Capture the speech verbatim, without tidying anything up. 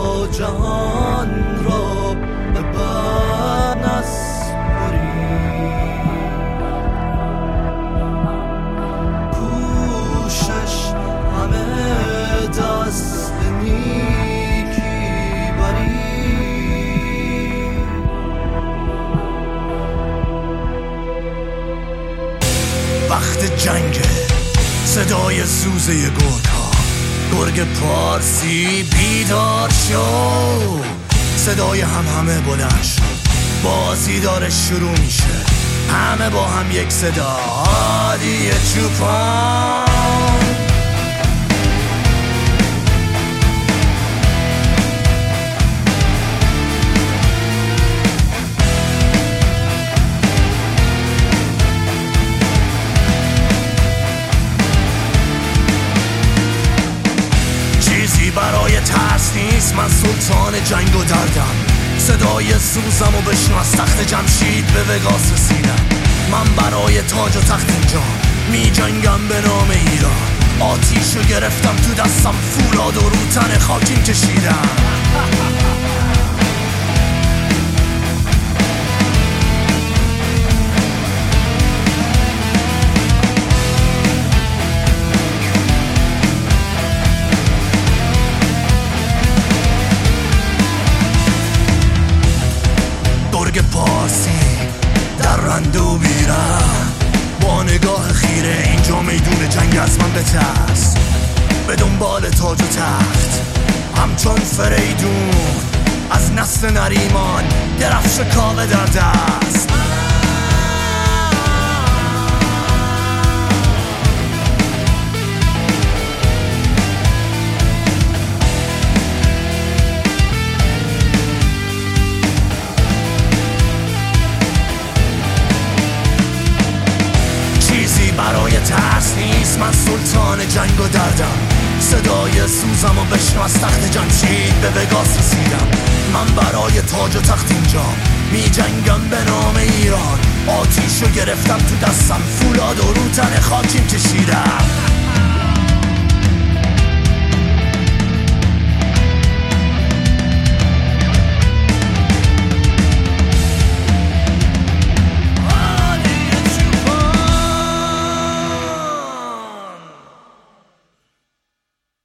جهان را به بر نسپاری، کوشش همه دست نیکی بری. وقت جنگ صدای سوزه گرگ‌ها، گرگ پارسی بیدار شو، صدای هم همه بلند شد، بازی داره شروع میشه، همه با هم یک صدا، هادی چوپان. برای ترس نیست، من سلطان جنگ و دردم، صدای سوزم و بشنو از تخت جمشید به وگاس رسیدم. من برای تاج و تخت اینجا می جنگم به نام ایران، آتیشو گرفتم تو دستم، فولاد و روتن خاکیم کشیدم. گرگ پارسی در رندو بیرم، با نگاه خیره اینجا میدون جنگ، از من بترس، به دنبال تاج و تخت همچون فریدون، از نسل نریمان درفش کاوه در دست. برای ترس نیست، من سلطان جنگ و دردم، صدای سوزم و بشنو از تخت جمشید به وگاس رسیدم. من برای تاج و تخت اینجا می جنگم به نام ایران، آتیشو گرفتم تو دستم، فولاد و روتن خاکیم کشیدم.